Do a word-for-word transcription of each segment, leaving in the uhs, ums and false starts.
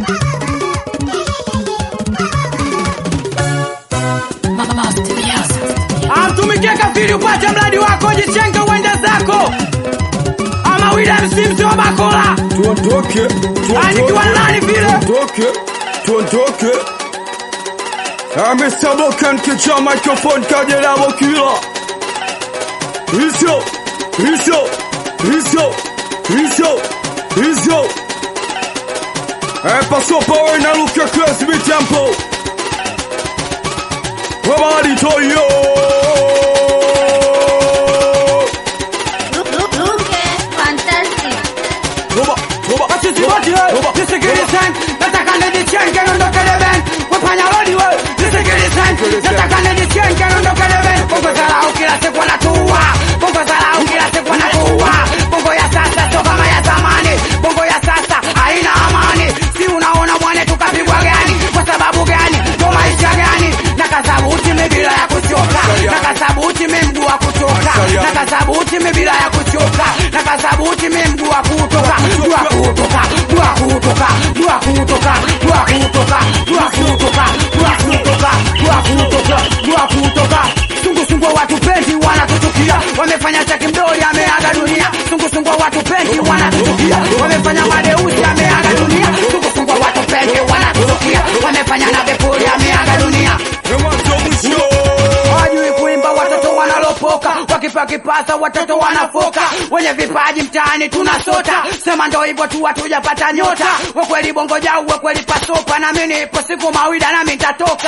Amtumikie kafiri upate mradi wako, jichenge uende zako. Ama William Sims wa Bakola. Tuondoke, tuondoke. Anikiwa nani vile? Tuondoke, tuondoke. Amesaboka nkicha microphone kajela mokila. Hizo, hizo, hizo, hizo, hizo. Eh, paso power na luka class mi tempo. Wabali toyo. Nataka nijichenge nondoke leben. Wapanya rodi we. Nisikilize. Nataka nijichenge nondoke leben. Bongo zarau kila siku wanatuua. Bongo zarau kila siku wanatuua. Bongo ya sasa sio kama ya zamani. Bongo ya sasa haina amani. Si unaona mwane tukapigwa gani? Kwa sababu gani? Ndo maisha gani? Nakasabuti bila ya kuchoka. Nakasabuti mguu wa kuchoka. Nakasabuti bila ya kuchoka. Nakasabuti mguu wa kutoka. Dua kutoka. Dua kutoka. Dua kutoka. Dua kutoka. Dua kutoka. Dua kutoka. Dua kutoka. Dua kutoka. Sungu sungu watu penzi wanatuchukia. Wamefanya chaki mdoli ameaga dunia. Sungu sungu watu penzi wanatuchukia. Wamefanya madeusi ameaga dunia. Sungu sungu watu penzi wanatuchukia. Wamefanya na bepoli ameaga dunia. Hawajui kuimba watoto wanalopoka. Wakipa kipasa watoto wanafoka. Wenye vipaji mtaani tunasota. Sema ndo hivyo tu hatujapata nyota. Wekweli bongo jau wekweli pasopa. Na mimi ipo siku mawida na mimi nitatoka.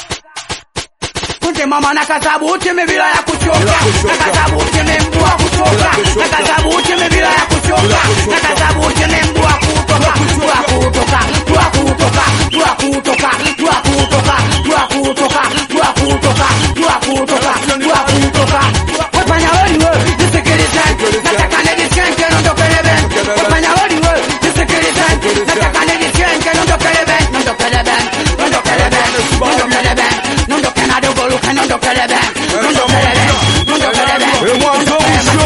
Kunte mama nakasabuti bila ya kuchoka. Nakasabuti mguu wa kutoka. Nakasabuti bila ya kuchoka. Nakasabuti mguu wa kutoka. Dua kutoka. Dua kutoka. Dua kutoka. Dua kutoka. Dua kutoka. Dua kutoka. Dua kutoka. Dua kutoka. Wapanya rodi we. Nisikilize. Nataka nijichenge nondoke leben. Wapanya rodi we. Nisikilize. Nataka nijichenge nondoke leben. Nondoke leben. Nondoke leben. Nondoke leben. Nondoke na dogo luka nondoke leben. Nondoke leben. Nondoke leben. E mwanzo mwisho.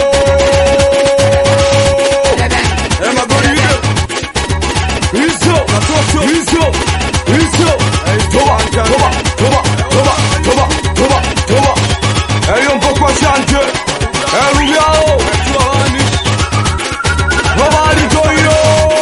Ema goride. Hizo, hizo, hizo. Toba, toba, toba, toba, toba, toba, toba. Eyo mpoko chante. Eru yao. Wabali toyo.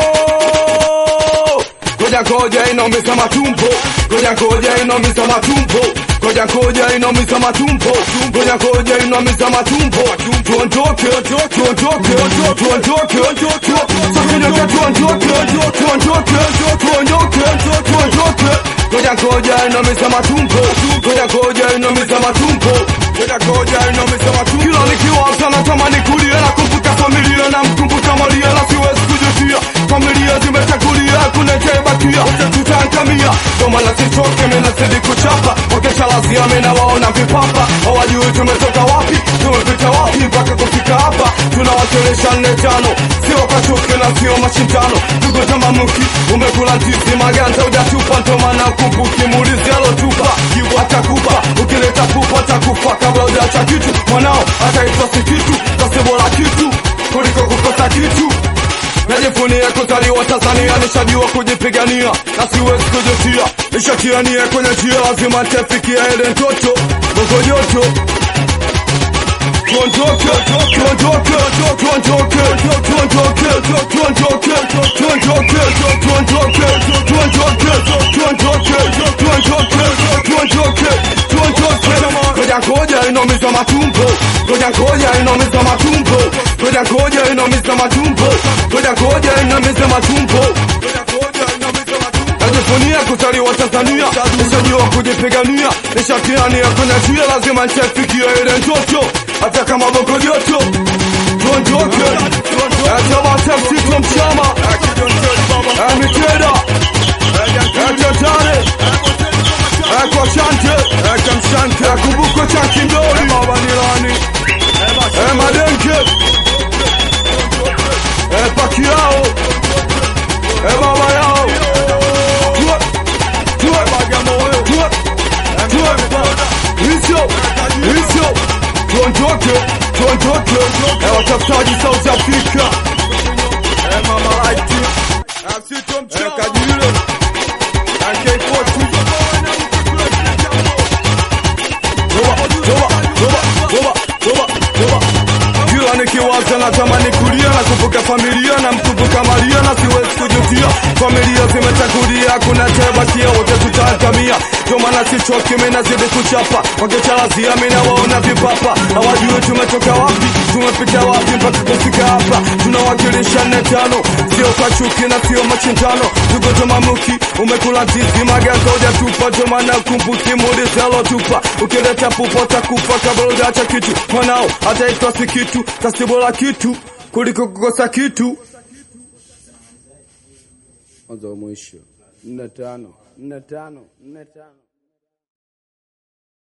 Koja koja inomisa matumbo. Koja koja inomisa matumbo. Koja koja inomisa matumbo. Koja koja inomisa matumbo. Tuondoke, tuondoke, tuondoke, tuondoke. Tuondoke, tuondoke, tuondoke, tuondoke. Koja koja inomisa matumbo. Koja koja inomisa matumbo. Koja koja inomisa matumbo. Kila nikiwaza natamani kulia na kumbuka familia na mkumbuka Maria na siwezi kujutia. Familia zimechagulia kunetebakia. Wote tutangamia. Kama na sitoke mimi nazidi kuchapa. Wakesha lazia mimi na waona vipapa. Hawajui tumetoka wapi, tumepita wapi mpaka kufika hapa. Tunawasilisha nne tano. Sio kachoke na sio mashindano. Tuko kama mki, umekula ndizi maganda hujatupa ndo maana kumbuki muulize alotupa. Kiwa atakupa, ukileta pupa atakufa kabla hujaacha kitu. Mwanao ataitwa si kitu, basi bora kitu kuliko kukosa kitu. Najivunia kuzaliwa Tanzania, nishajua kujipigania na siwezi kujutia. Nishatiania kwenye njia, lazima nitafikia ile ndoto. Bongo joto tuondoke, tuondoke, tuondoke, tuondoke, tuondoke, tuondoke, tuondoke, tuondoke, tuondoke, tuondoke, tuondoke. Koja koja inomisa matumbo. Koja koja inomisa matumbo. Koja koja inomisa matumbo. Koja koja inomisa matumbo. Najivunia kuzaliwa Tanzania, nishajua kujipigania. Nishatiania kwenye njia, lazima nitafikia ile ndoto. Hata kama bongo joto. Tuondoke. Atama tafsito mchama. Amiteda. Atatare. Kwa chante. Akamshante. Kumbuko chaki ndori. Ema vanilani. Ema denke. Epa kiao. Ema mayao. Tuwa. Tuwa. Tuwa. Tuwa. Hizo. Hizo. Tuondoke. Tuondoke. Ewa tafutaji South Africa. Ema malaiti. Asito mchama. katika familia na mkumbuka Maria na siwezi kujutia. Familia zimetangulia, kuna tebakia wote tutatamia. Ndio maana sichoki mimi nazidi kuchapa. Wakichalazia mimi na waona vipapa. Hawajui tumetoka wapi, tumepita wapi mpaka kufika hapa. Tunawakilisha nne tano, sio kwa chuki na sio machindano. Tuko tomamuki, umekula tizi magazo ya tupa. Ndio maana kumbuki mudi zalo tupa. Ukileta pupo takufa kabla hujaacha kitu. Mwanao hataitwa si kitu, tasibola kitu kuliko kukosa kitu. Mwanzo mwisho nne tano nne tano nne tano